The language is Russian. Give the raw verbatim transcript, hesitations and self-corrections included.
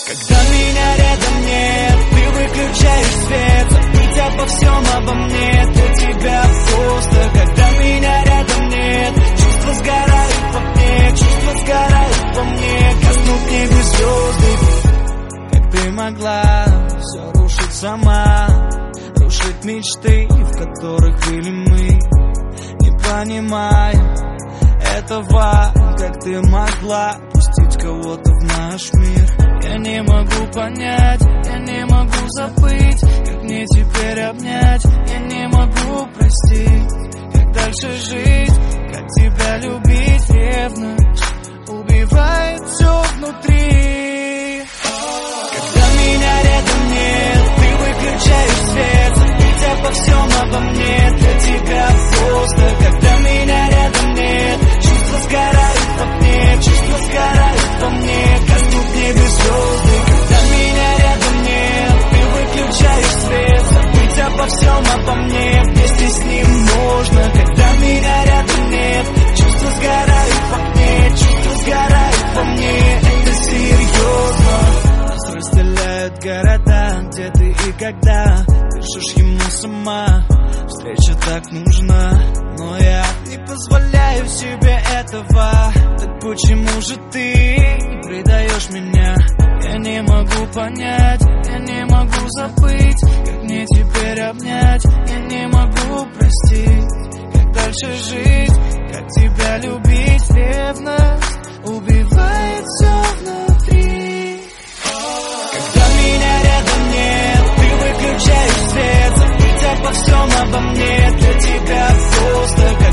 Когда меня рядом нет, ты выключаешь свет, забыть обо всем обо мне для тебя просто. Когда меня рядом нет, чувства сгорают во мне, чувства сгорают во мне, гаснут небе звезды. Как ты могла все рушить сама, рушить мечты, в которых были мы, не понимая этого, как ты могла пустить кого-то в наш мир. Я не могу понять, я не могу забыть, как мне теперь обнять, я не могу простить, как дальше жить, как тебя любить. Ревность убивает все внутри. Когда меня рядом нет, ты выключаешь свет, забыть обо всем обо мне для тебя просто. Когда меня рядом нет, чувства сгорают во мне, чувства сгорают во мне, гаснут небе звезды. Когда меня рядом нет, ты выключаешь свет, забыть обо всем обо мне вместе с ним можно. Когда меня рядом нет, чувства сгорают во мне, чувства сгорают во мне, это серьезно. Нас разделяют города, где ты и когда, пишешь ему сама, встреча так нужна, но я не позволяю себе этого. Так почему же ты предаешь меня? Я не могу понять, я не могу забыть, как мне теперь обнять, я не могу простить, как дальше жить, как тебя любить. Ревность убивает все внутри. Когда меня рядом нет, ты выключаешь свет, забыть обо всем обо мне для тебя просто.